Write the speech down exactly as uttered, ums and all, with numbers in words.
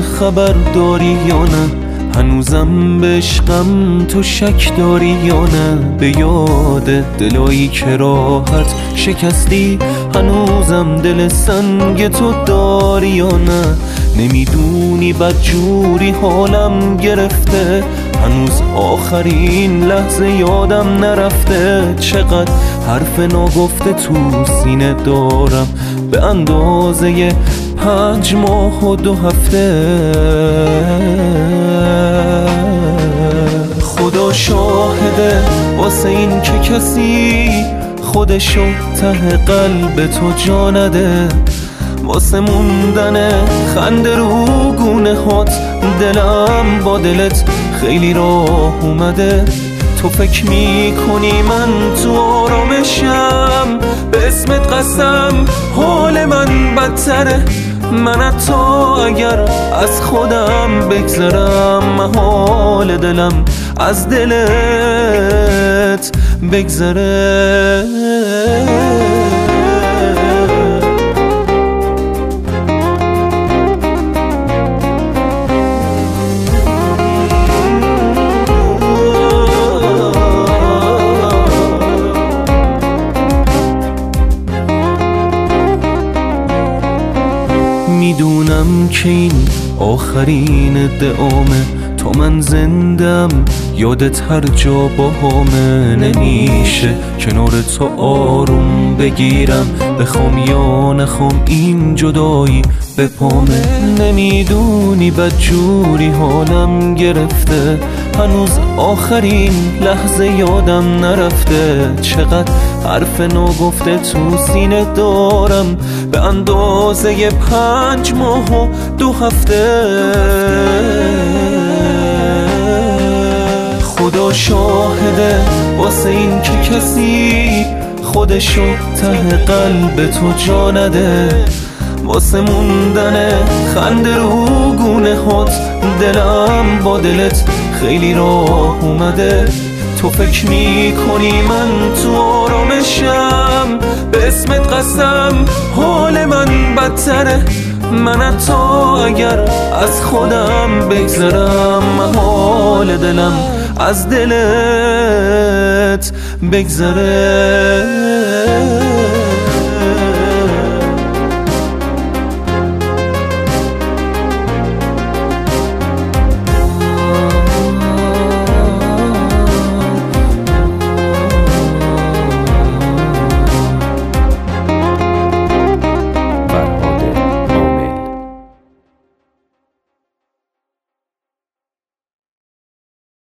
خبر داری یا نه؟ هنوزم به عشقم تو شک داری یا نه؟ به یاد دلایی که راحت شکستی هنوزم دل سنگ تو داری یا نه؟ نمیدونی بدجوری حالم گرفته، هنوز آخرین لحظه یادم نرفته. چقدر حرف ناگفته تو سینه دارم به اندازه پنج ماه و دو هفته. خدا شاهده واسه این که کسی خودشو ته قلب تو جا نده، واسه موندن خنده رو گونه هات دلم با دلت خیلی راه اومده. تو فکر میکنی من تو آرامشم؟ به اسمت قسم حال من بدتره. من حتی اگر از خودم بگذرم محال دلم از دلت بگذره. میدونم که این آخرین دعامه، تو من زندم یادت هر جا با همه. نمیشه کنار تو آروم بگیرم، بخوام یا نخوام این جدایی به پامه. نمیدونی بدجوری حالم گرفته، هنوز آخرین لحظه یادم نرفته. چقدر حرف ناگفته تو سینه دارم به اندازه پنج ماه و دو هفته. خدا شاهده واسه این که کسی خودشو ته قلب تو جا نده، واسه موندن خنده رو گونه هات دلم با دلت خیلی راه اومده. تو فکر میکنی من تو آرامشم؟ به اسمت قسم حال من بدتره. من حتی اگر از خودم بگذرم محال دلم از دلت بگذره.